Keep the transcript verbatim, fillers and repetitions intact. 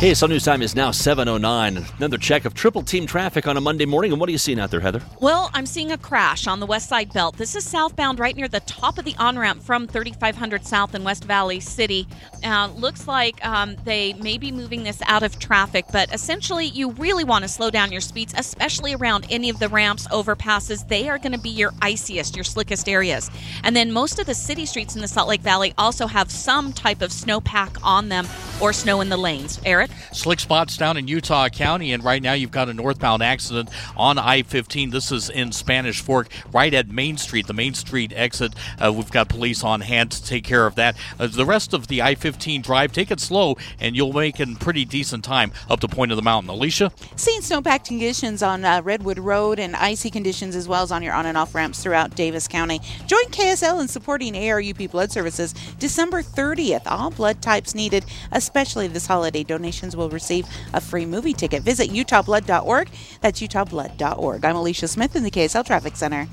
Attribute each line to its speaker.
Speaker 1: K S L News Time is now seven oh nine. Another check of triple team traffic on a Monday morning. And what are you seeing out there, Heather?
Speaker 2: Well, I'm seeing a crash on the West Side Belt. This is southbound right near the top of the on-ramp from thirty-five hundred South in West Valley City. Uh, looks like um, they may be moving this out of traffic, but essentially you really want to slow down your speeds, especially around any of the ramps, overpasses. They are going to be your iciest, your slickest areas. And then most of the city streets in the Salt Lake Valley also have some type of snowpack on them or snow in the lanes. Eric?
Speaker 3: Slick spots down in Utah County, and right now you've got a northbound accident on I fifteen. This is in Spanish Fork, right at Main Street, the Main Street exit. Uh, we've got police on hand to take care of that. Uh, the rest of the I fifteen drive, take it slow, and you'll make in pretty decent time up to Point of the Mountain. Alicia?
Speaker 4: Seeing snowpacked conditions on uh, Redwood Road and icy conditions as well as on your on and off ramps throughout Davis County. Join K S L in supporting A R U P Blood Services December thirtieth. All blood types needed, especially this holiday. Donations will receive a free movie ticket. Visit utah blood dot org. That's utah blood dot org. I'm Alicia Smith in the K S L Traffic Center.